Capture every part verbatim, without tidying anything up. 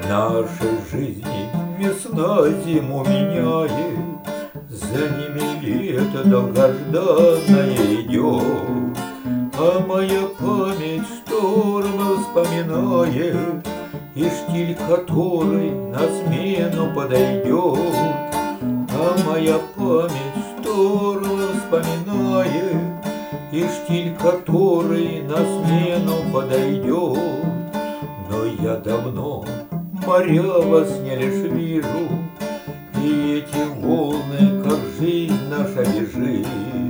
нашей жизни весна зиму меняет, за ними лето долгожданное идет, а моя память штормы вспоминает, и штиль который на смену подойдет. А моя память штормы вспоминает, и штиль который на смену подойдет. Но я давно моря во сне лишь вижу, и эти волны, как жизнь наша бежит,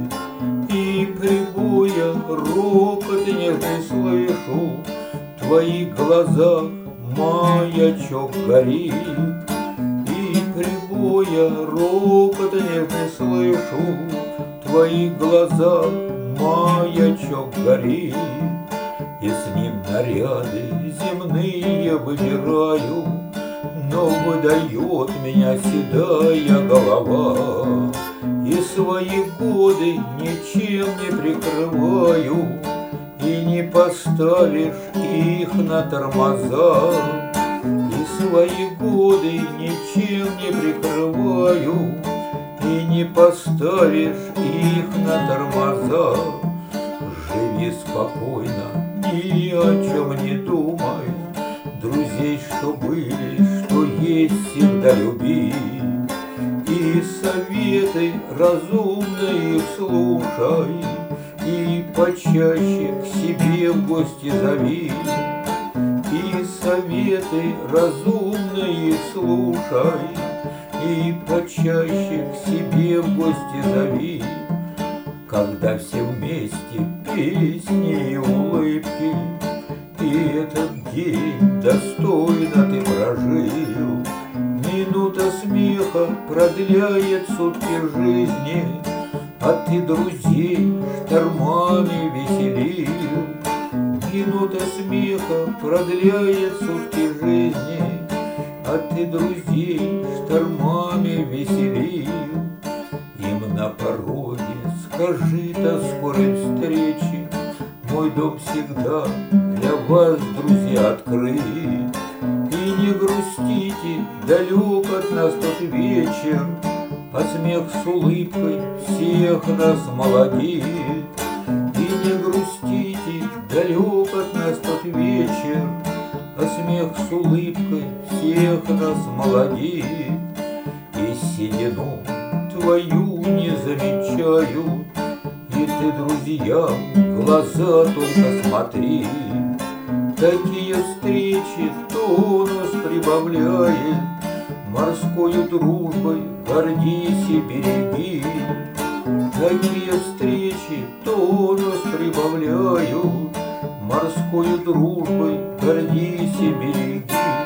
и прибоя ропот нежный слышу, в твоих глазах маячок горит. И прибоя ропот нежный слышу, в твоих глазах маячок горит. И с ним наряды земные выбираю, но выдает меня седая голова, и свои годы ничем не прикрываю, и не поставишь их на тормоза. И свои годы ничем не прикрываю, и не поставишь их на тормоза. Живи спокойно, ни о чем не думай, друзей, что были, что есть, всегда люби, и советы разумные их слушай, и почаще к себе в гости зови. И советы разумные их слушай, и почаще к себе в гости зови. Когда все вместе песни и улыбки, и этот день достойно ты прожил. Минута смеха продляет сутки жизни, а ты друзей штормами веселил. Минута смеха продляет сутки жизни, а ты друзей штормами веселил. Им на пороге скажи до скорой встречи, мой дом всегда для вас, друзья, открыт. И не грустите, далек от нас тот вечер, а смех с улыбкой всех нас молодит. И не грустите, далек от нас тот вечер, а смех с улыбкой всех нас молодит. И седину твою не замечаю, и ты друзьям в глаза только смотри. Такие встречи тонус прибавляет, морскою дружбой гордись и береги. Такие встречи тонус прибавляют, морскою дружбой гордись и береги.